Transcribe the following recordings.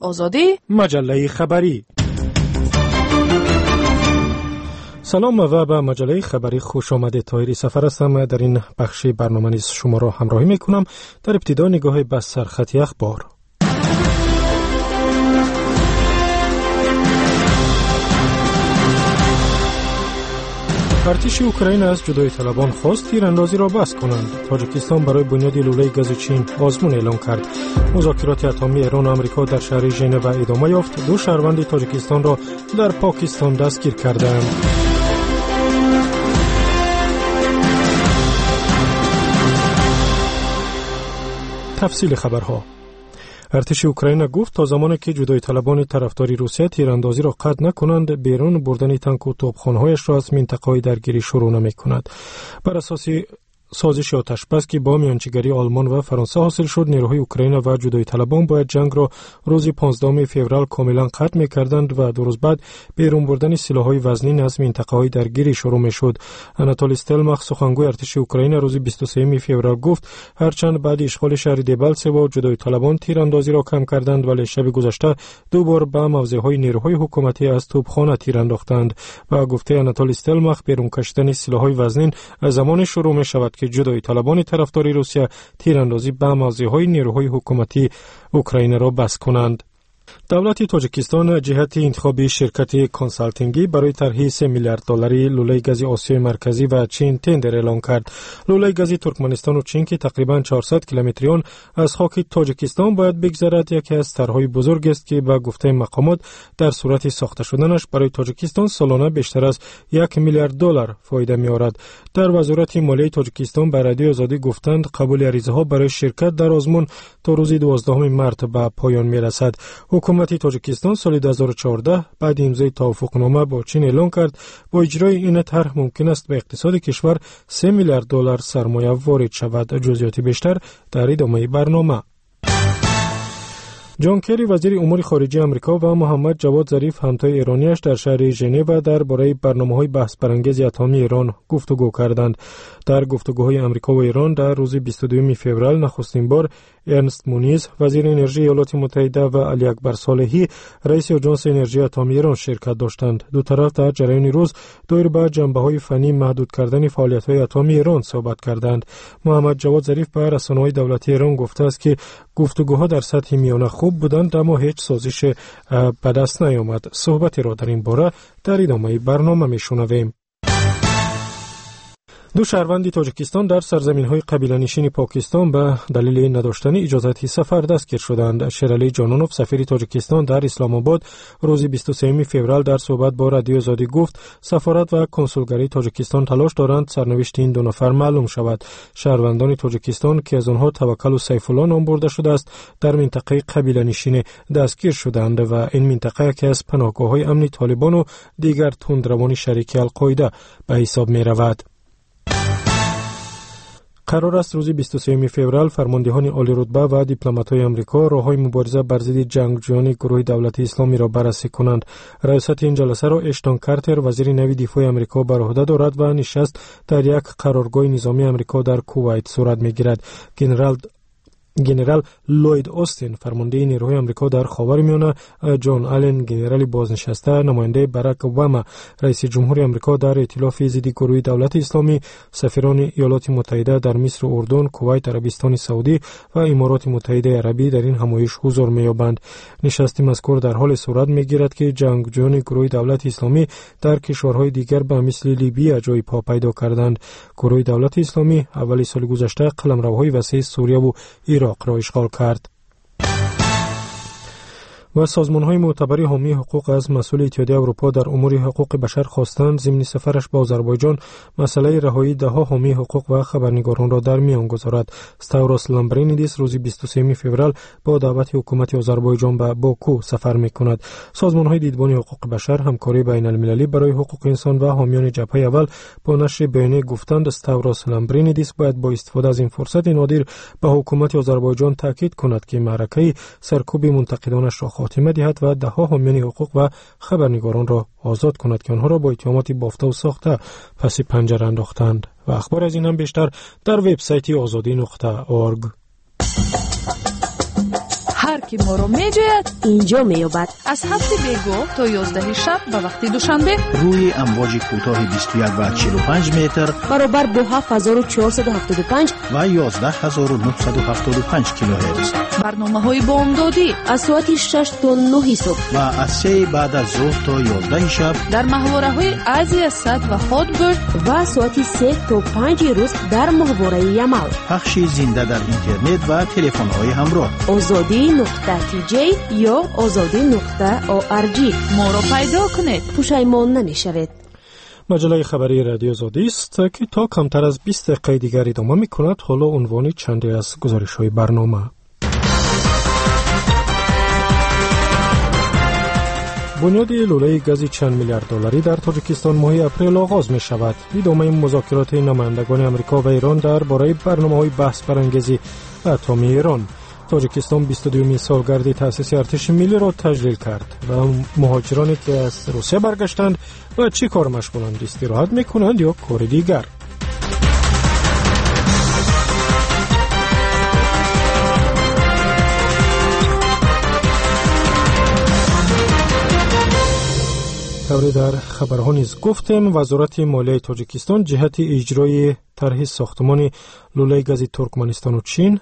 آزادی مجله خبری. سلام و به مجله خبری خوش آمدید. طاهری سفر هستم. در این بخش برنامه نیز شما را همراهی میکنم. در ابتدا نگاه به سرخط اخبار. ارتش اوکراین از جدایی طلبان خواست تیراندازی را بس کنند. تاجیکستان برای بنیاد لوله گاز چین آزمون اعلام کرد. مذاکرات اتمی ایران و آمریکا در شهر ژنو ادامه یافت. 2 شهروند تاجیکستان را در پاکستان دستگیر کردند. تفصیل خبرها. ارتش اوکراین گفت تا زمانی که جدایی طلبان طرفداری روسیه تیراندازی را قطع نکنند، بیرون بردن تانک و توپخانه‌هایش را از منطقه‌های درگیری شروع نمی‌کند. بر اساس سازش آتش‌بس که با میانجیگری آلمان و فرانسه حاصل شد، نیروهای اوکراین و جدایی طلبان باید جنگ را روز 15 فوریه کاملا قطع می‌کردند و 2 روز بعد بیرون بردن سلاح‌های وزنی از منطقه‌های درگیری شروع می‌شد. آناتولی استلماخ سخنگوی ارتش اوکراین روز 23 فوریه گفت هرچند بعد اشغال شهر دبالسه جدایی طلبان تیراندازی را کم کردند، ولی شب گذشته 2 بار به موضع‌های نیروهای حکومتی از توپخانه تیر انداختند. و گفته آناتولی استلماخ بیرون کشیدن سلاح‌های وزنی از زمان شروع می‌شود که جدایی طلبان طرفداری روسیه تیراندازی به موضع‌های نیروهای حکومتی اوکراین را بس کنند. دولت تاجیکستان جهت انتخاب شرکت کنسالتینگی برای طرح 3 میلیارد دلاری لوله گاز آسیای مرکزی و چین تندر اعلام کرد. لوله گاز ترکمنستان و چین که تقریباً 400 کیلومتری آن از خاک تاجیکستان باید بگذرد، یکی از طرح‌های بزرگ است که به گفته مقامات در صورت ساخته شدنش برای تاجیکستان سالانه بیشتر از 1 میلیارد دلار فایده می‌آورد. در وزارت مالیه تاجیکستان به رادیو آزادی گفتند قبول عریضه‌ها برای شرکت در آزمون تا روز 12 مارس به پایان می‌رسد. حکومت تاجیکستان سال 2014 بعد امضای توافقنامه با چین اعلام کرد با اجرای این طرح ممکن است به اقتصاد کشور 3 میلیارد دلار سرمایه وارد شود. جزئیات بیشتر در ادامه برنامه. جان کری وزیر امور خارجه آمریکا و محمد جواد ظریف همتای ایرانیش در شهر ژنو درباره برنامه‌های بحث برانگیز اتمی ایران گفتگو کردند. در گفتگوهای آمریکا و ایران در روز 22 فوریه نخستین بار ارنست مونیز وزیر انرژی ایالات متحده و علی اکبر صالحی رئیس آژانس انرژی اتمی ایران شرکت داشتند. دو طرف در جریان روز دایر به جنبه‌های فنی محدود کردن فعالیت‌های اتمی ایران صحبت کردند. محمد جواد ظریف به رسانه‌های دولتی ایران گفته است که گفتگوها در سطح میانه خوب بودند اما هیچ سازش به دست نیامد. صحبتی را در این باره در ادامه برنامه میشنویم. 2 شهروند تاجیکستان در سرزمین‌های قبیله‌نشین پاکستان به دلیل نداشتن اجازه سفر دستگیر شدند. شیرعلی جانانوف سفیر تاجیکستان در اسلام آباد روز 23 فوریه در صحبت با رادیو آزادی گفت سفارت و کنسولگری تاجیکستان تلاش دارند سرنوشت این 2 نفر معلوم شود. شهروندان تاجیکستان که از آنها توکل و سیف الله نام برده شده است در منطقه قبیله‌نشین دستگیر شدند و این منطقه که از پناهگاه‌های امنی طالبان و دیگر تندروان شریک القاعده به حساب می‌رود. قرار است روز 23 فوریه فرماندهان عالی رتبه و دیپلمات‌های آمریکا راه‌های مبارزه بر ضد جنگجویان گروه دولت اسلامی را بررسی کنند. ریاست این جلسه را اشتون کارتر وزیر نوی دفاع آمریکا بر عهده دارد و نشست در یک قرارگاه نظامی آمریکا در کویت صورت می‌گیرد. گنرال لوید اوستین فرمانده نیروهای آمریکا در خاورمیانه، جان آلن گنرال بازنشسته نماینده باراک اوباما رئیس جمهور آمریکا در ائتلاف ضد گروه دولت اسلامی، سفیران ایالات متحده در مصر و اردن، کویت، عربستان سعودی و امارات متحده عربی در این همایش حضور می‌یابند. نشست مذکور در حال صورت می‌گیرد که جنگجویان گروه دولت اسلامی در کشورهای دیگر به مثل لیبی جای پا پیدا کردند. گروه دولت اسلامی اول سال گذشته قلمروهای وسیع سوریه و عراق را اشغال کرد. و سازمان‌های معتبر حامی حقوق از مسئول اتحادیه اروپا در امور حقوق بشر خواستند ضمن سفرش به آذربایجان مسئله رهایی 10 حامی حقوق و خبرنگاران را در میان گذارد. ستاوروس لامبرینیدیس روز 23 فوریه با دعوت حکومت آذربایجان به باکو سفر می‌کند. سازمان‌های دیدبان حقوق بشر همکاری بین‌المللی برای حقوق انسان و حامیان جبهه اول با نشر بیانیه گفتند ستاوروس لامبرینیدیس باید با استفاده از این فرصت نادر به حکومت آذربایجان تاکید کند که معرکه سرکوب منتقدانش را خاتمه دهد و 10 حامیان حقوق و خبرنگاران را آزاد کند که آنها را با اتهامات بافته و ساخته پس پنجره انداختند. و اخبار از این هم بیشتر در وبسایت azadi.org. هر که ما رو میجوید اینجا میابد. از 7 بیگاه تا 11 شب به وقت دوشنبه روی امواج کوتاه 21 و 45 متر برابر با 7475 و 11975 کیلوهرتز. برنامه‌های بامدادی از ساعت 6 تا 9 صبح و از 3 بعد از ظهر تا 11 شب در محوره‌های آسیا صد و هاتبرد و ساعت 3 تا 5 روز در محوره یمال. پخش زنده در اینترنت و تلفن‌های همراه. azadi.tj یا azadi.org. ما رو پیدا کنید، پشیمان نمیشوید. مجله خبری رادیو آزادی است که تا کمتر از 20 دقیقه دیگر ادامه می‌کند. حالا عنوان چندی از گزارش‌های برنامه. بنیاد لوله گازی چند میلیارد دلاری در تاجیکستان ماه اپریل آغاز می شود. ادامه مذاکرات نمایندگان آمریکا و ایران درباره برنامه‌های بحث برانگیزی اتمی ایران. تاجیکستان 22مین سالگرد تأسیس ارتش ملی را تجلیل کرد و مهاجرانی که از روسیه برگشتند و چی کار مشغولند، استراحت میکنند یا کار دیگر؟ طوری در خبرها نیز گفتیم وزارت مالیه تاجیکستان جهت اجرای طرح ساختمان لوله گاز ترکمنستان و چین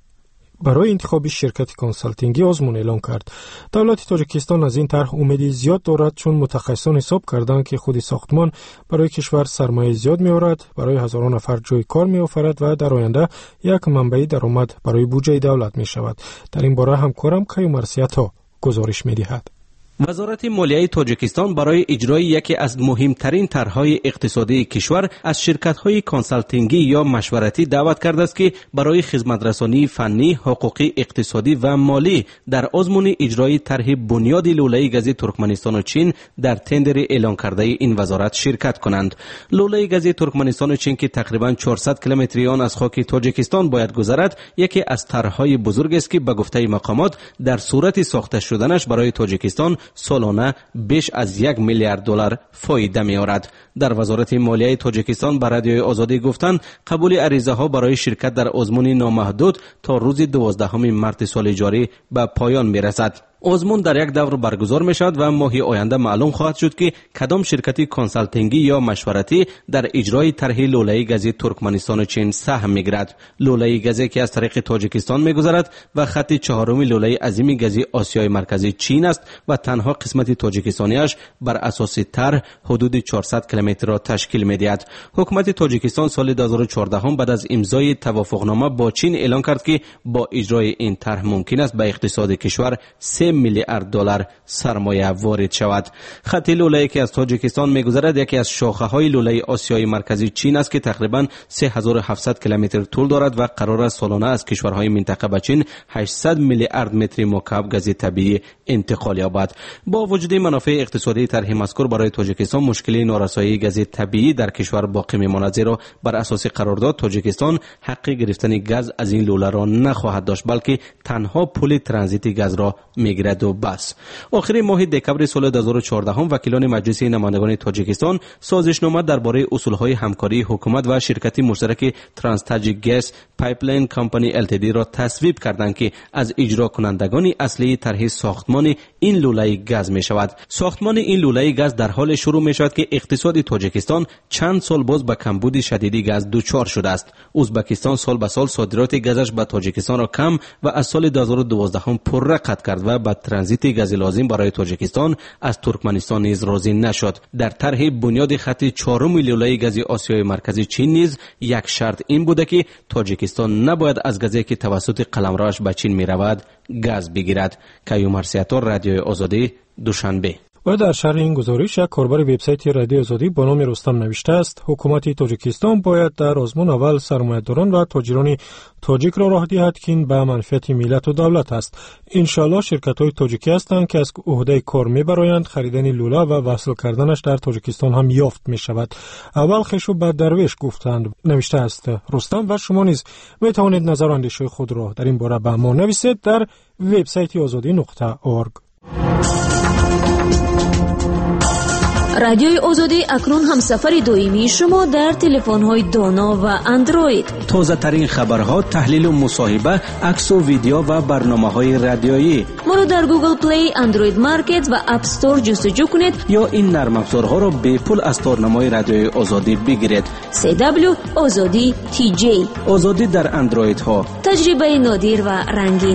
برای انتخاب شرکت کنسالتینگی آزمون اعلام کرد. دولت تاجیکستان از این طرح امیدی زیاد دارد چون متخصصان حساب کردند که خود ساختمان برای کشور سرمایه زیاد می‌آورد، برای هزاران نفر جای کار می‌آفرد و در آینده یک منبع درآمد برای بودجه دولت می‌شود. در این باره همکارم کیومرث عطا گزارش می‌دهد. وزارت مالیه تاجیکستان برای اجرای یکی از مهمترین طرح‌های اقتصادی کشور از شرکت‌های کنسالتینگی یا مشورتی دعوت کرده است که برای خدمت‌رسانی فنی، حقوقی، اقتصادی و مالی در آزمون اجرای طرح بنیاد لوله گاز ترکمنستان و چین در تندر اعلان کرده این وزارت شرکت کنند. لوله گاز ترکمنستان و چین که تقریباً 400 کیلومتری آن از خاک تاجیکستان باید گذرد، یکی از طرح‌های بزرگ است که به گفته مقامات در صورت ساخته شدنش برای تاجیکستان سالانه بیش از 1 میلیارد دلار فایده می‌آورد. در وزارت مالیه تاجیکستان به رادیوی آزادی گفتند قبول عریضه ها برای شرکت در آزمون نامحدود تا روز 12 مارس سال جاری به پایان می‌رسد. آزمون در یک دور برگزار می شود و ماه آینده معلوم خواهد شد که کدام شرکتی کنسالتینگی یا مشورتی در اجرای طرح لوله گاز ترکمنستان و چین سهم می‌گیرد. لوله گازی که از طریق تاجیکستان می‌گذرد و خط چهارم لوله عظیم گازی آسیای مرکزی چین است و تنها قسمت تاجیکستانیش بر اساس طرح حدود 400 کیلومتر را تشکیل می‌دهد. حکومت تاجیکستان سال 2014 بعد از امضای توافقنامه با چین اعلان کرد که با اجرای این طرح ممکن است به اقتصاد کشور 3 میلیارد دلار سرمایه وارد شود. خط لوله که از تاجیکستان می‌گذرد یکی از شاخه‌های لوله آسیای مرکزی چین است که تقریباً 3700 کیلومتر طول دارد و قرار است سالانه از کشورهای منطقه به چین 800 میلیارد متر مکعب گاز طبیعی انتقال یابد. با وجود منافع اقتصادی طرح مذکور برای تاجیکستان مشکلی نارسایی گاز طبیعی در کشور باقی می‌ماند، زیرا بر اساس قرارداد تاجیکستان حق گرفتن گاز از این لوله را نخواهد داشت بلکه تنها پول ترانزیت گاز را می‌گیرد و بس. آخر ماه دکمبر سال 2014 وکیلان مجلس نمایندگان تاجیکستان سازشنامه درباره اصولهای همکاری حکومت و شرکت مشترک ترانس تاجیک گاز پایپلاین کمپانی LTD را تصویب کردند که از اجرا کنندگان اصلی طرح ساختمان این لوله گاز می شود. ساختمان این لوله گاز در حال شروع می شود که اقتصاد تاجیکستان چند سال باز به کمبود شدیدی گاز دچار شده است. ازبکستان سال به سال صادرات گازش به تاجیکستان را کم و از سال 2012 پره قطع کرد و به ترانزیت گاز لازم برای تاجیکستان از ترکمنستان نیز راضی نشد. در طرح بنیاد خط 4 لوله گاز آسیای مرکزی چین نیز یک شرط این بوده که تاجیکستان نباید از گازی که توسط قلمروش به چین می رود گاز بگیرد. کیومرث عطا، رادیوی آزادی، دوشنبه. و در شرح این گزارش یک کاربر وبسایت رادیو آزادی با نام رستم نوشته است حکومت تاجیکستان باید در آزمون اول سرمایه‌داران و تاجران تاجیک را راه دهد که این به منفعت ملت و دولت است. انشالله شرکت‌های تاجیکی هستند که از عهده کار می‌برند خریدن لوله و وصل کردنش در تاجیکستان هم یافت می‌شود. اول خشو بعد درویش گفتند نوشته است رستم و شما نیز می‌توانید نظر و اندیشه خود را در این باره به ما نویسید در وبسایت azadi.org. رادیوی آزادی اکنون همسفر دائمی شما در تلفن‌های دانا و اندروید. تازه ترین خبرها، تحلیل و مصاحبه، عکس و ویدیو و برنامه‌های رادیویی. ما رو در گوگل پلی، اندروید مارکت و اپ استور جستجو کنید یا این نرم افزارها را به پول از تارنمای رادیوی آزادی بگیرید. CW آزادی TJ. آزادی در اندروید ها. تجربه نادر و رنگین.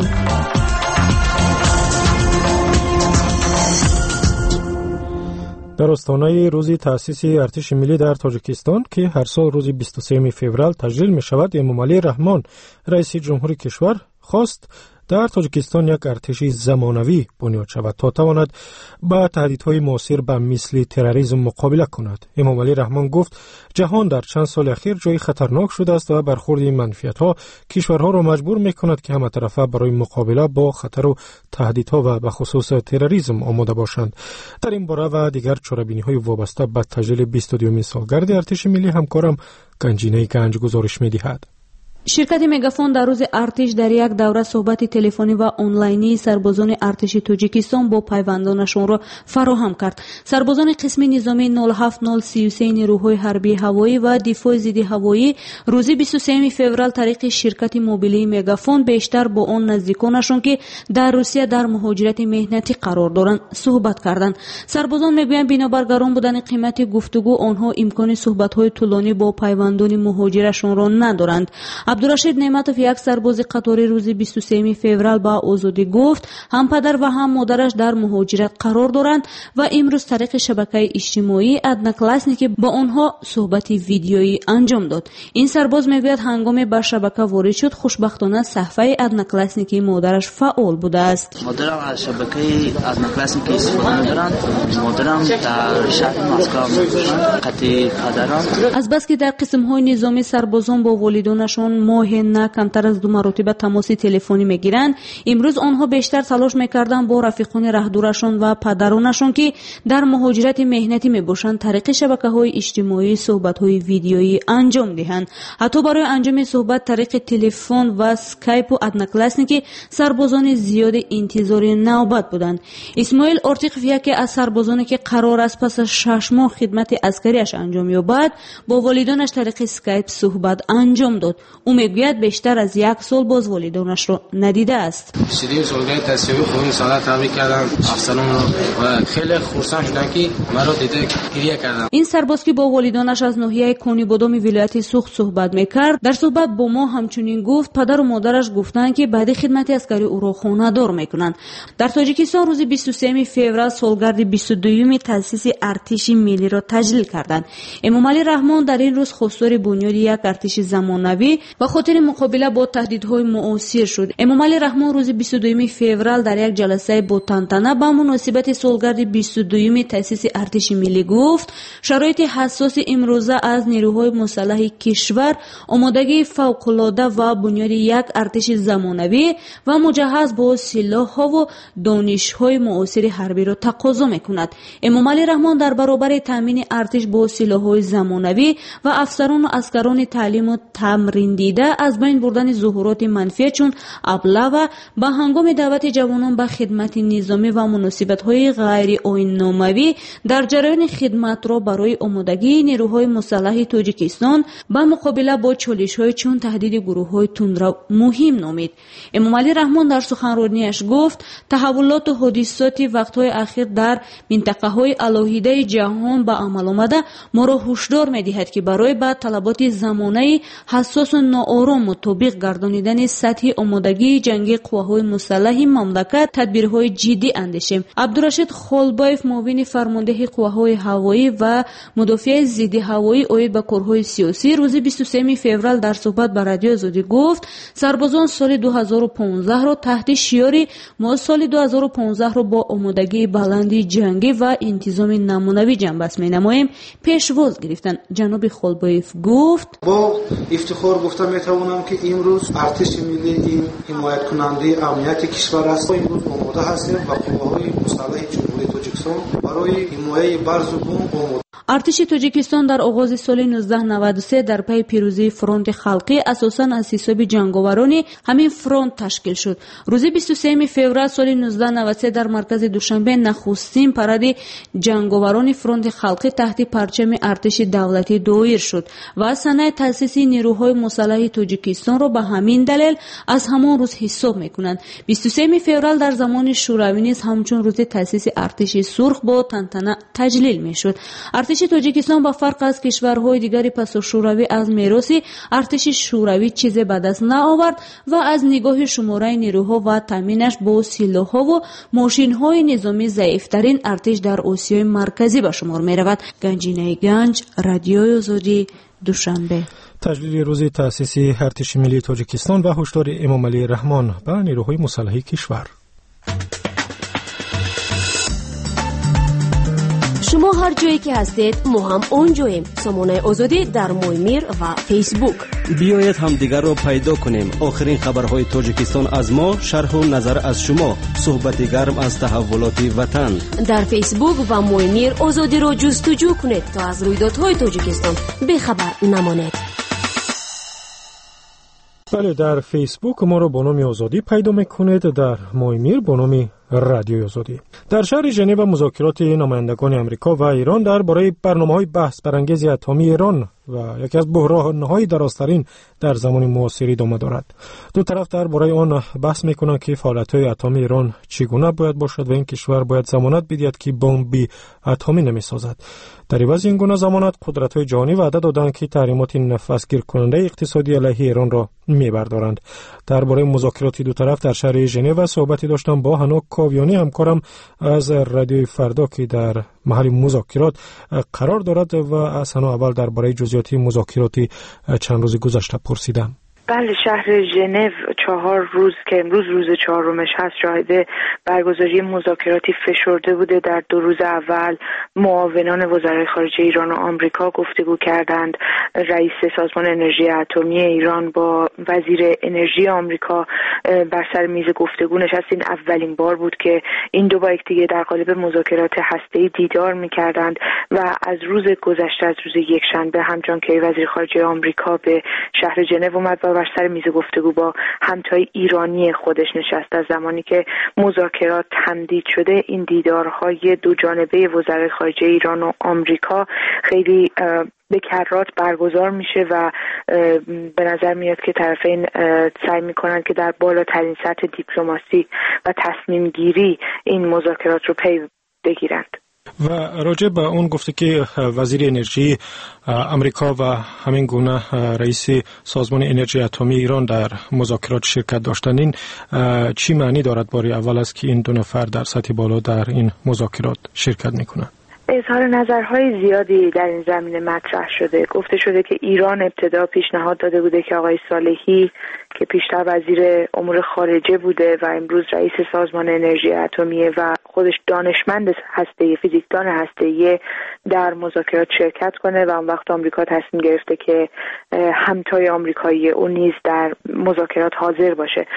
در آستانه روز تأسیس ارتش ملی در تاجیکستان که هر سال روز 23 فوریه تجلیل می شود، امامعلی رحمان رئیس جمهوری کشور خواست در تاجیکستان یک ارتش زمانوی بنیاد شود تا تواند با تهدیدهای معاصر به مثل تروریسم مقابله کند. امامعلی رحمان گفت جهان در چند سال اخیر جای خطرناک شده است و برخورد این منفیت‌ها کشورها را مجبور می‌کند که همه طرفه برای مقابله با خطر و تهدیدها و به خصوص تروریسم آماده باشند. در این باره و دیگر چاره‌بینی‌های وابسته به تجلیل 22مین سالگرد ارتش ملی همکارم گنجینه گنج گزارش می‌دهد. شرکت مگافون در روز ارتش در یک دوره صحبت تلفنی و آنلاینی سربازان ارتش تاجیکستان با پیوندانشان را فراهم کرد. سربازان قسم نظامی 07033 نیروهای حربی هوایی و دفاع ضد هوایی روز 23 فوریه طریق شرکت موبیلی مگافون بیشتر با آن نزدیکانشان که در روسیه در مهاجرت مهنتی قرار دارند صحبت کردند. سربازان میگویند بنابر گران بودن قیمت گفتگو آنها امکان صحبت‌های طولانی با پیوندان مهاجرشان را ندارند. عبدالرشید نعمتوف یک سرباز قطاری روز 23 فوریه با آزادی گفت هم پدر و هم مادرش در مهاجرت قرار دارند و امروز طریق شبکه اجتماعی ادناکلاسنیکی با آنها صحبت ویدیویی انجام داد. این سرباز میگوید هنگام به شبکه وارد شد خوشبختانه صفحه ادناکلاسنیکی مادرش فعال بوده است. مادرم از شبکه ادناکلاسنیکی استفاده می‌کند. مادرم در شهر مسکو قطعی پدرم. از بس که در قسم‌های نظامی سربازان با والدانشان ماهی نه کمتر از 2 مرتبه تماس تلفنی میگیرند، امروز آنها بیشتر تلاش میکردند با رفیقان راهدورشان و پدرانشان که در مهاجرت مهنتی میباشند طریق شبکه‌های اجتماعی صحبت‌های ویدیویی انجام دهند. حتی برای انجام صحبت طریق تلفن و اسکایپ و ادناکلاسنیکی سربازان زیاد انتظار نوبت بودند. اسماعیل ارتیقف یکی از سربازانی که قرار است پس از 6 ماه خدمت عسکریش انجام یابد با والدانش طریق اسکایپ صحبت انجام داد. او میگوید بیشتر از 1 سال باز والدانش را ندیده است. شیرین سالگرد تأسیسی خودم سال تبریک کردم افسران و خیلی خرسند شدم که مرا دیده گریه کردم. این سرباز که با والدانش از ناحیه کونی بادام ولایت سوخت صحبت میکرد در صحبت با ما همچنین گفت پدر و مادرش گفتند که بعد خدمت عسکری او را خانه‌دار میکنند. در تاجیکستان روز 23 فوریه سالگرد 22مین تأسیس ارتش ملی را تجلیل کردند. امامعلی رحمان در این روز خواستار بنیاد یک ارتش زمانوی و خاطر مقابله با تهدیدهای معاصر شد. امامعلی رحمان روز 22 فوریه در یک جلسه با تنتنه با مناسبت سالگرد 22مین تأسیس ارتش ملی گفت شرایط حساس امروزه از نیروهای مسلح کشور آمادگی فوق‌العاده و بنیاد یک ارتش زمانوی و مجهز با سلاح‌ها و دانش‌های معاصر حربی را تقاضا می‌کند. امامعلی رحمان در برابر تامین ارتش با سلاح‌های زمانوی و افسران و عسکران تعلیم و تمرین دیده از بین بردن ظهورات منفی چون ابله و به هنگام دعوت جوانان به خدمت نظامی و مناسبت‌های غیر آیین‌ناموی در جریان خدمت را برای آمادگی نیروهای مسلح تاجیکستان به مقابله با چالش‌های چون تهدید گروه‌های تندرو مهم نامید. امامعلی رحمان در سخنرانیش گفت تحولات و حادثات وقت‌های اخیر در منطقه‌های علاهیده جهان به عمل آمده ما را هشدار می‌دهد که برای بعد طلبات زمانه حساس و ناآرام مطابق گردانیدن سطح آمادگی جنگی قواهای مسلح مملکت تدبیرهای جدی اندیشیم. عبدالرشید خالبایف معاون فرمانده قواهای هوایی و مدافع ضد هوایی عاید به کارهای سیاسی روز 23 فوریه در صحبت با رادیو آزادی گفت سربازان سال 2015 را تحت شعار ما سال 2015 را با آمادگی بلندی جنگی و انتظام نمونوی جنبش می‌نماییم پیشواز گرفتند. جناب خالبایف گفت با افتخار گفتم میتوانم که امروز ارتش ملی این حمایت کننده امنیت کشور است. امروز آماده هستیم و قواهای مسلح جمهوری تاجیکستان برای حمایت بر زبون آماده. ارتش تاجیکستان در آغاز سال 1993 در پی پیروزی فرانت خلقی اساساً از حساب جنگاوران همین فرانت تشکیل شد. روز 23 فوریه سال 1993 در مرکز دوشنبه نخستین پرد جنگاوران فرانت خلقی تحت پرچم ارتش دولتی دایر شد و سنه تأسیس نیروهای مسلح تاجیکستان را به همین دلیل از همان روز حساب می‌کنند. 23 فوریه در زمان شوروی نیز همچون روز تأسیس ارتش سرخ با تنتنه تجلیل می‌شد. ارتش تاجیکستان با فرق از کشورهای دیگری پس از شوروی از میراث ارتش شوروی چیزی به دست نآورد و از نگاه شماره نیروها و تامینش با سلاح‌ها و ماشین‌های نظامی ضعیف‌ترین ارتش در آسیای مرکزی به شمار می‌رود. گنجینه گنج، رادیوی آزادی، دوشنبه. تجلیل روز تأسیس ارتش ملی تاجیکستان و هشدار امام علی رحمان به نیروهای مسلح کشور. شما هر جایی که هستید ما هم اونجاییم. سامانه آزادی در مویمیر و فیسبوک. بیایید هم دیگر را پیدا کنیم. آخرین خبرهای تاجیکستان از ما، شرح و نظر از شما، صحبت گرم از تحولات وطن. در فیسبوک و مویمیر آزادی را جستجو کنید تا از رویدادهای تاجیکستان بخبر نمانید. بله، در فیسبوک ما رو با نام آزادی پیدا میکنید، در مویمیر با نام رادیوی آزادی. در شهر ژنو مذاکرات نمایندگان آمریکا و ایران درباره برنامه‌های بحث برانگیز اتمی ایران و یکی از بحران‌های درازترین در زمان معاصر ادامه دارد. دو طرف درباره آن بحث می‌کنند که فعالیت‌های اتمی ایران چگونه باید باشد و این کشور باید ضمانت بدهد که بمب اتمی نمی‌سازد. در عوض این گونه ضمانت قدرت‌های جهانی وعده دادند که تحریمات نفسگیر کننده اقتصادی علیه ایران را می‌بردارند. درباره مذاکرات دو طرف در شهر ژنو صحبتی داشتم با حنا کاویانی، همکارم از رادیوی فردا که در محل مذاکرات قرار دارد، و از حنا اول درباره جزئیات مذاکرات چند روز گذشته پرسیدم. بله، شهر ژنو 4 روز که امروز روز 4مش هست شاهد برگزاری مذاکراتی فشرده بوده. در 2 روز اول معاونان وزرای خارجه ایران و آمریکا گفتگو کردند. رئیس سازمان انرژی اتمی ایران با وزیر انرژی آمریکا بر سر میز گفتگو نشستین. اولین بار بود که این دو با یکدیگر در قالب مذاکرات هسته‌ای دیدار می‌کردند و از روز گذشته، از روز یکشنبه، همچون که وزیر خارجه آمریکا به شهر ژنو اومد و بر سر میز گفتگو با همتای ایرانی خودش نشست. از زمانی که مذاکرات تمدید شده، این دیدارهای دو جانبه وزرای خارجه ایران و آمریکا خیلی به کرات برگزار میشه و به نظر میاد که طرفین سعی میکنن که در بالاترین سطح دیپلماسی و تصمیم گیری این مذاکرات رو پی بگیرند. و راجع به اون گفته که وزیر انرژی آمریکا و همین گونه رئیس سازمان انرژی اتمی ایران در مذاکرات شرکت داشتن، این چی معنی دارد؟ باری اول است که این دو نفر در سطح بالا در این مذاکرات شرکت میکنند. اظهار نظرهای زیادی در این زمینه مطرح شده. گفته شده که ایران ابتدا پیشنهاد داده بوده که آقای صالحی که پیشتر وزیر امور خارجه بوده و امروز رئیس سازمان انرژی اتمی و خودش دانشمند هسته‌ای، فیزیکدان هسته‌ای، در مذاکرات شرکت کنه و اون وقت آمریکا تصمیم گرفته که همتای آمریکایی اون نیز در مذاکرات حاضر باشه.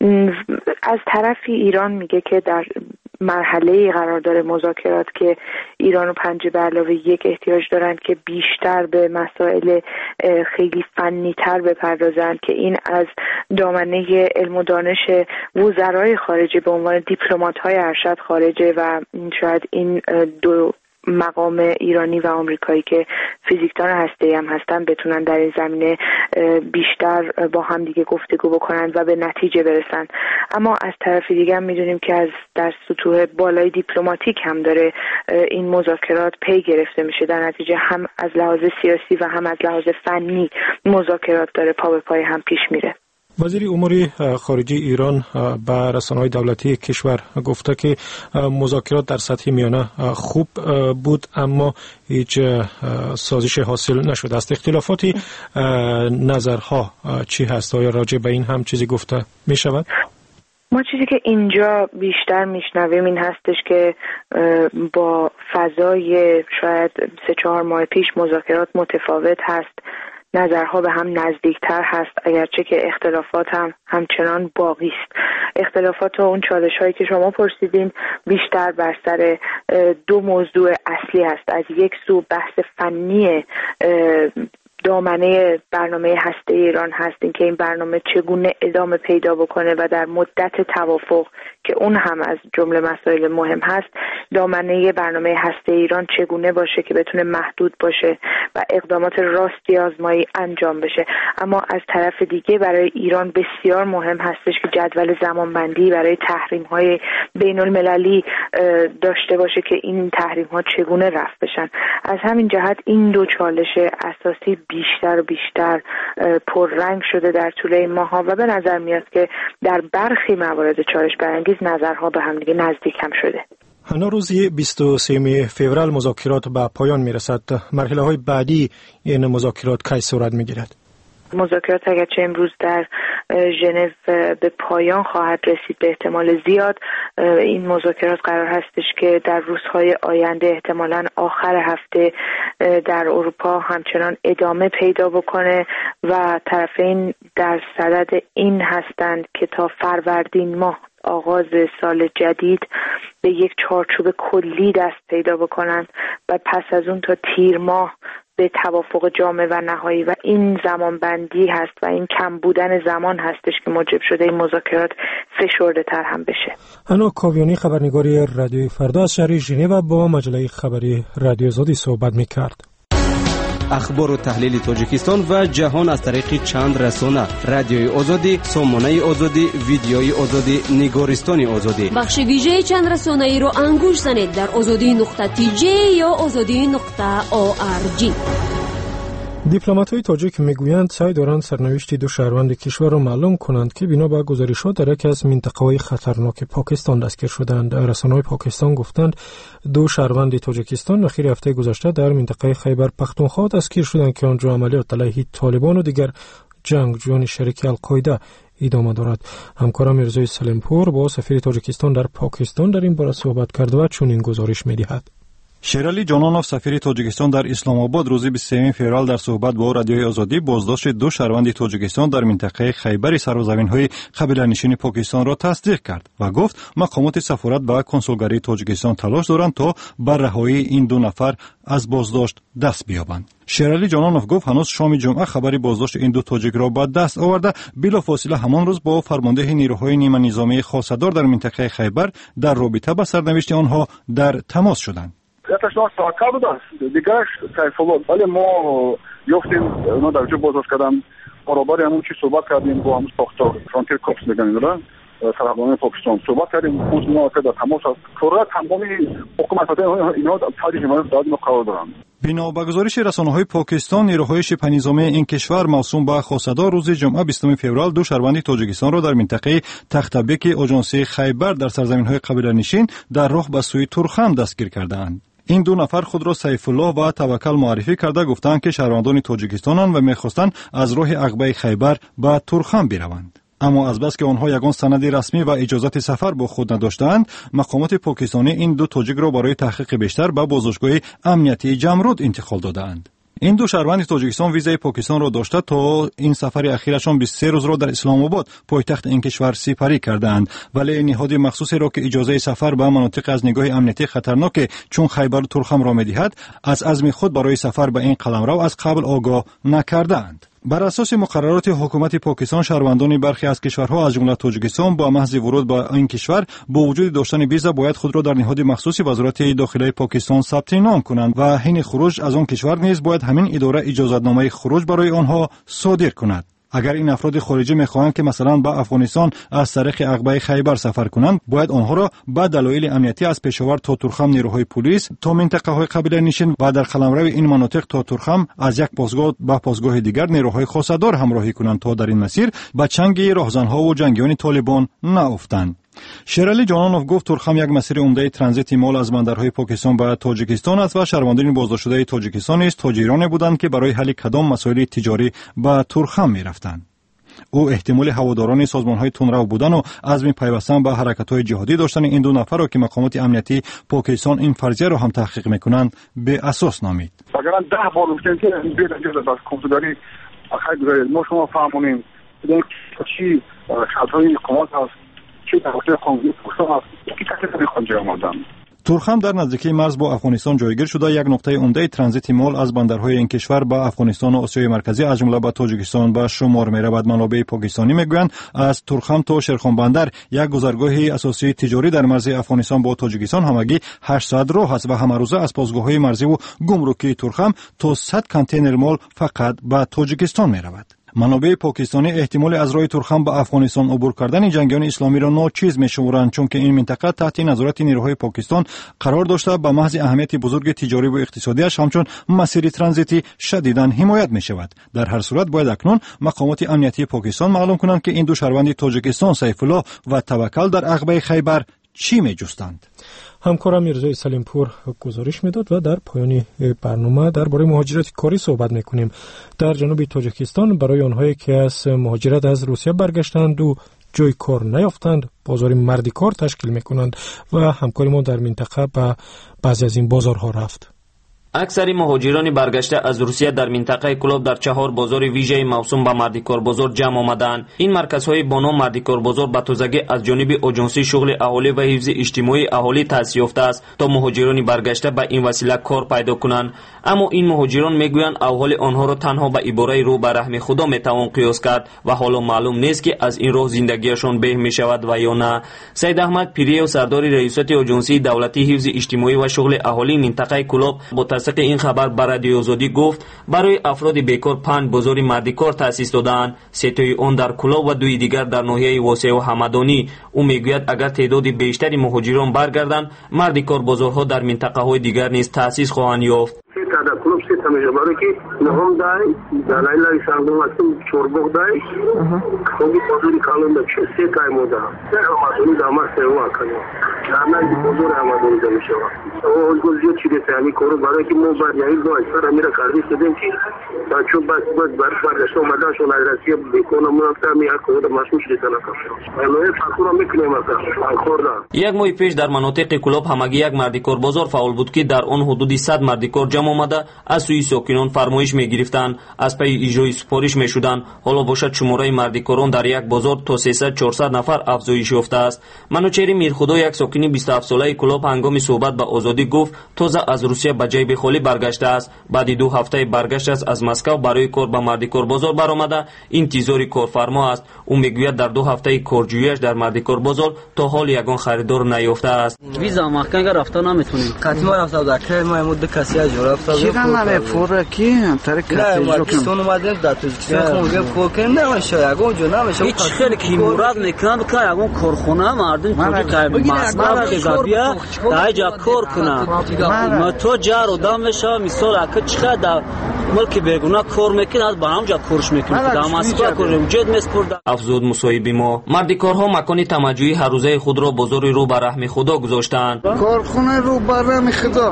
از طرفی ایران میگه که در مرحله قرار داره مذاکرات که ایران و 5+1 احتیاج دارند که بیشتر به مسائل خیلی فنی تر بپردازند که این از دامنه علم و دانش وزرای خارجه به عنوان دیپلمات‌های ارشد خارجه و شاید این دو مقام ایرانی و آمریکایی که فیزیکدان هسته‌ای هم هستن بتونن در این زمینه بیشتر با هم دیگه گفتگو بکنن و به نتیجه برسن. اما از طرف دیگه هم میدونیم که از در سطوح بالای دیپلماتیک هم داره این مذاکرات پی گرفته میشه. در نتیجه هم از لحاظ سیاسی و هم از لحاظ فنی مذاکرات داره پا به پای هم پیش میره. وزیر امور خارجه ایران به رسانه‌های دولتی کشور گفته که مذاکرات در سطح میانه خوب بود اما هیچ سازش حاصل نشده است. اختلافاتی نظرها چی هست؟ آیا راجع به این هم چیزی گفته می شود؟ ما چیزی که اینجا بیشتر میشنویم این هستش که با فضای شاید 3-4 ماه پیش مذاکرات متفاوت هست، نظرها به هم نزدیکتر هست، اگرچه که اختلافات هم همچنان باقی است. اختلافات و اون چالش هایی که شما پرسیدین بیشتر بر سر دو موضوع اصلی هست. از یک سو بحث فنی دامنه برنامه هسته ایران هست، این که این برنامه چگونه ادامه پیدا بکنه و در مدت توافق که اون هم از جمله مسائل مهم هست، دامنه برنامه هسته ایران چگونه باشه که بتونه محدود باشه و اقدامات راستی آزمایی انجام بشه. اما از طرف دیگه برای ایران بسیار مهم هستش که جدول زمانبندی برای تحریم‌های بین المللی داشته باشه که این تحریم‌ها چگونه رفع بشن. از همین جهت این دو چالش اساسی بیشتر و بیشتر پررنگ شده در طول این ماه‌ها و به نظر میاد که در برخی موارد چالش برانگیز نظرها به هم دیگه نزدیک هم شده. هنوز روز 23 فوریه مذاکرات به پایان میرسد. مرحله‌های بعدی این مذاکرات کی صورت میگیرد؟ مذاکرات اگرچه امروز در ژنو به پایان خواهد رسید، به احتمال زیاد این مذاکرات قرار هستش که در روزهای آینده احتمالاً آخر هفته در اروپا همچنان ادامه پیدا بکنه و طرفین در صدد این هستند که تا فروردین ماه آغاز سال جدید به یک چارچوب کلی دست پیدا بکنند و پس از اون تا تیر ماه به توافق جامع و نهایی و این زمان بندی هست و این کم بودن زمان هستش که موجب شده این مذاکرات فشرده تر هم بشه. انا کاویانی خبرنگاری رادیوی فردا از شهر ژنو با مجله خبری رادیو آزادی صحبت می‌کرد. اخبار و تحلیل تاجیکستان و جهان از طریق چند رسانه: رادیوی آزادی، سامانه آزادی، ویدیوی آزادی، نگارستان آزادی. بخش ویژه چند رسانه ای رو انگوش زنید در azadi.tj یا azadi.org. دیپلمات‌های تاجیک میگویند سعی دارند سرنوشت دو شهروند کشور را معلوم کنند که بنا به گزارشات در یکی از منطقه‌های خطرناک پاکستان دستگیر شدند. رسانه‌های پاکستان گفتند دو شهروند تاجیکستان اخیر هفته گذشته در منطقه خیبر پختونخوا دستگیر شدند که آنجا عملیات علیه طالبان و دیگر جنگجویان شریک القاعده ادامه دارد. همکارم میرزای سلیمپور با سفیر تاجیکستان در پاکستان در این باره صحبت کرد و چنین گزارش می‌دهد. شیرالی جانانوف سفیر تاجیکستان در اسلام آباد روز 23 فوریه در صحبت با رادیوی آزادی بازداشت دو شهروند تاجیکستان در منطقه خیبر سرزمین‌های قبیله‌نشین پاکستان را تصدیق کرد و گفت مقامات سفارت و کنسولگری تاجیکستان تلاش دارند تا بر رهایی این دو نفر از بازداشت دست بیابند. شیرالی جانانوف گفت هنوز شام جمعه خبری بازداشت این دو تاجیک را به دست آورده، بلافاصله همان روز با فرمانده نیروهای نیمه نظامی خاصدار در منطقه خیبر در رابطه با سرنوشت آنها در تماس شدند. یکش ناس ساعت بود است دیگرش سیف‌الله، ولی ما یافتیم اونا در جو بازداشت کردن برابر همون چی صحبت کردیم با همون ساختار فرانتیر کورپس میگن اینا سرحدات پاکستان صحبت کردیم خود ما که در تماس است فورا تمامی حکومت اینا تاریخ ما داد قرار دارن. بنا به گزارش رسانه‌های پاکستان، نیروهای شبه‌نظامی این کشور موسوم به خاصدار روز جمعه 20 فوریه دو شهروند تاجیکستان را در منطقه تختبک آژانسی خیبر در سرزمین‌های قبیله‌نشین در راه به سوی تورخم دستگیر کردند. این دو نفر خود را سیف‌الله و توکل معرفی کرده گفتند که شهروندان تاجیکستانند و می‌خواستند از راه عقبه خیبر به تورخم بروند. اما از بس که آنها یگان سند رسمی و اجازت سفر با خود نداشتند، مقامات پاکستانی این دو تاجیک را برای تحقیق بیشتر به بازداشتگاه امنیتی جمرود انتقال دادند. این دو شهروند تاجیکستان ویزای پاکستان را داشته تا این سفر اخیرشان 23 روز را در اسلام آباد پایتخت این کشور سپری کردند، ولی نهاد مخصوصی را که اجازه سفر به مناطق از نگاه امنیتی خطرناک چون خیبر و تورخم را می‌دهد از عزم خود برای سفر به این قلمرو از قبل آگاه نکردند. بر اساس مقررات حکومت پاکستان، شهروندان برخی از کشورها از جمله تاجیکستان با محض ورود به این کشور با وجود داشتن ویزا باید خود را در نهاد مخصوصی وزارت داخلی پاکستان ثبت نام کنند و حین خروج از آن کشور نیز باید همین اداره اجازه‌نامه خروج برای آنها صادر کند. اگر این افراد خارجی می‌خواهند که مثلا به افغانستان از طریق عقبه خیبر سفر کنند، باید آنها را به دلایل امنیتی از پشاور تا تورخم نیروهای پلیس تا منطقه‌های قبیله نشین و در قلمرو این مناطق تا تورخم از یک پاسگاه به پاسگاه دیگر نیروهای خاصدار همراهی کنند تا در این مسیر به چنگ راهزن‌ها و جنگیان طالبان نیفتند. شیرالی جانانوف گفت تورخم یک مسیر عمده ترانزیت مال از بندرهای پاکستان به تاجیکستان است و شهروندان بازداشت شده تاجیکستان نیز تاجرانی بودند که برای حل کدام مسائل تجاری به تورخم می‌رفتند. او احتمال هواداران سازمان‌های تندرو بودن و عزم پیوستن به حرکت‌های جهادی داشتن این دو نفر را که مقامات امنیتی پاکستان این فرضیه را هم تحقیق می‌کنند به اساس نامید. اگر 10 بار گفتن که بیل اجازه از کنسولگری خیلی ما شما فهمونیم چی شرط‌های حکومت هست چه در واقع قانونی پاکستان هست که تکلیف می‌خوان جای آمدن. турхам дар наздикии марз бо афғонистон ҷойгир шуда як нуқтаи умдаи транзити мол аз бандарҳои ин кишвар ба афғонистону осиёи марказӣ аз ҷумла ба тоҷикистон ба шумор меравад. манобаи покистонӣ мегӯянд аз турхам то шерхонбандар як гузаргоҳи асосии тиҷорӣ дар марзи афғонистон бо тоҷикистон ҳамагӣ 800 роҳ аст ва ҳамарӯза аз посгоҳҳои марзиву гумрукии турхам то 100 контейнер мол фақат ба тоҷикистон меравад. манобаи покистонӣ эҳтимоли аз роҳи турхам ба афғонистон убур кардани ҷангиёни исломиро ночиз мешумуранд, чунки ин минтақа таҳти назорати нерӯҳои покистон қарор дошта ба маҳзи аҳамияти бузурги тиҷориву иқтисодиаш ҳамчун масири транзитӣ шадидан ҳимоят мешавад. дар ҳар сурат бояд акнун мақомоти амниятии покистон маълум кунанд ки ин ду шаҳрванди тоҷикистон сайфулло ва таваккал дар ағбаи хайбар чӣ меҷустанд. ҳамкорам мирзои салимпур гузориш медод ва дар поёни барнома дар бораи муҳоҷирати корӣ суҳбат мекунем. дар ҷануби тоҷикистон барои онҳое ки аз муҳоҷират аз русия баргаштанду ҷои кор наёфтанд бозори марди кор ташкил мекунанд ва ҳамкори мо дар минтақа ба баъзе аз ин бозорҳо рафт. аксари муҳоҷирони баргашта аз русия дар минтақаи кӯлоб дар 4 бозори вижаи мавсум ба мардикорбозор ҷамъ омаданд. ин марказҳои бо ном мардикорбозор ба тозагӣ аз ҷониби оҷонсии шуғли аҳолӣ ва ҳифзи иҷтимоии аҳолӣ таъсис ёфтааст то муҳоҷирони баргашта ба ин васила кор пайдо кунанд. аммо ин муҳоҷирон мегӯянд аҳволи онҳоро танҳо ба ибораи рӯ ба раҳми худо метавон қиёс кард ва ҳоло маълум нест ки аз ин роҳ зиндагиашон беҳ мешавад ва ё на. саид аҳмад пириев сардори раисати оҷонсии давлатии ҳифзи иҷтимоӣ ва шуғли аҳолии минтақаи кӯлоб бо тасдиқи ин хабар ба радиои озодӣ гуфт барои афроди бекор 5 бозори мардикор таъсис додаанд. сетои он дар кӯлоб ва дуи дигар дар ноҳияи восеъу ҳамадонӣ. ӯ мегӯяд агар теъдоди бештари муҳоҷирон баргарданд мардикор бозорҳо дар минтақаҳои дигар низ таъсис хоҳанд ёфт. در کلوب سه تا میشه برای که نهم دای دلایل سانگون هستم چوربوک دای خوبی بزرگی کالون داشت سه تای مودا سه همادونی داماد سووا کنیم داماد بزرگ همادونی دمیشه و اون زیاد چیزی سامی کارو برای که مو بر یایی دو اثر امیره کاری شدیم که بچو بس برش برداشت اومدن شون ادرسیه بکنم منطقه میاد کود ماشوش دیدن کاشون الان فاکورا میکنیم مثلا خورده یک ماه پیش در مناطق کلوب همگی یک مردیکار بازار فعال بود که در آن حدودی 100 مردیکار جمع آمده از سوی ساکنان فرمایش میگرفتند از پی اجرای سفارش میشدند. حالا باشد شماره مردیکاران در یک بازار تا 300-400 نفر افزایش یافته است. منوچهری میرخدا یک ساکن 27 ساله کلوب هنگام صحبت با آزادی گفت تازه از روسیه به جای بخالی برگشته است. بعد 2 هفته برگشت از مسکو برای کار به مردیکار بازار برآمده انتظار کارفرما است. او میگوید در 2 هفته کارجوییش در مردیکار بازار تا حال یگان خریدار نیافته است. ویزا محکم رفته نمیتونیم. قطعا رفته در که ما مود کسی اجرا نه پوره کی طریق پاکستان اومدن در تاجیکستان خوب کوکن نمیشه یگان جو نمیشه هیچ خیلی کی مراد میکنن که یگان کارخونه مردم کجا مسئله که بیا دایجا کار کنه تو جار و دام میشه مثال اگه چقدر در ملک بیگونه کار میکنه از با همجا کارش میکنه در مسکو کار وجود میسپرد. افزود مصاحبه ما مردیکارها مکان تمجوی هر روزه خود را بازار رو به رحم خدا گذاشتند. کارخونه رو به رحم خدا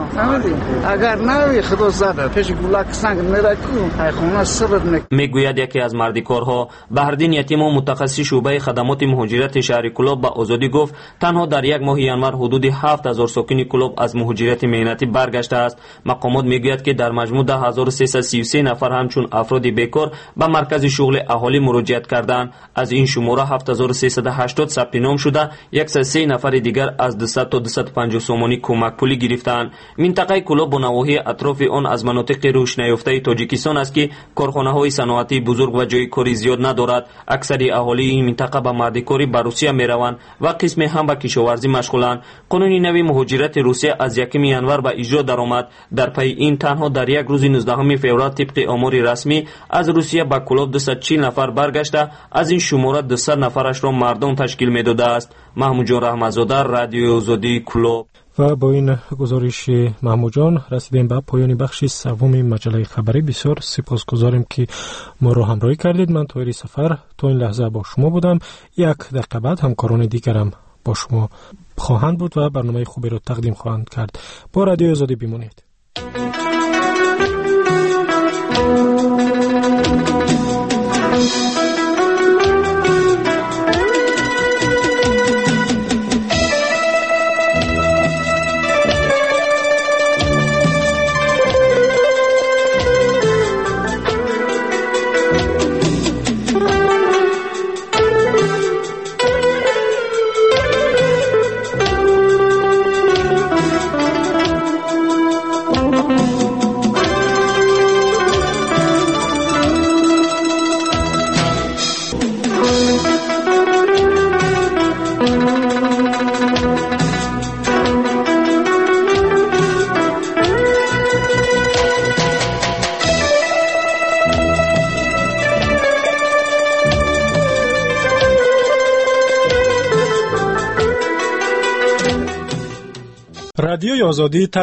اگر نه خدا زده پیش گولک سنگ میرکو خونه سرد میکنه. میگوید یکی از مردیکارها بهردین یتیم و متخصص شعبه خدمات مهاجرت شهر کلوب به آزادی گفت تنها در یک ماه ینور حدود 7000 ساکن کلوب از مهاجرت مهنتی برگشته است. مقامات میگوید که در مجموع 10333 نفر همچون افراد بیکار به مرکز شغل اهالی مراجعت کردند. از این شماره 7380 ثبت نام شده 103 نفر دیگر از 200 تا 250 سومانی کمک پولی گرفتند. منطقه کلوب با نواحی اطراف آن از مناطق رشد نیافته تاجیکستان است که کارخانه‌های صنعتی بزرگ و جای کاری زیاد ندارد. اکثر اهالی این منطقه به مردکاری به روسیه میروند و قسمی هم به کشاورزی مشغولند. قانون نوی مهاجرت روسیه از 1 ینور به اجرا درآمد. در پی این تنها در یک روز 19 فوریه طبق آمار رسمی از روسیه به کلوب 240 نفر برگشته از این شماره 200 نفرش را مردم تشکیل میداده است. محمود جان رحمتزاده رادیو آزادی کلوب. و با این گزارش محمود جان رسیدیم به پایان بخش سوم مجله خبری. بسیار سپاسگزاریم که ما رو همراهی کردید. من طاهر سفر تا این لحظه با شما بودم. یک دقیقه بعد همکاران دیگرم با شما خواهند بود و برنامه خوبی را تقدیم خواهند کرد. با رادیو آزادی بمانید. رادیوی آزادی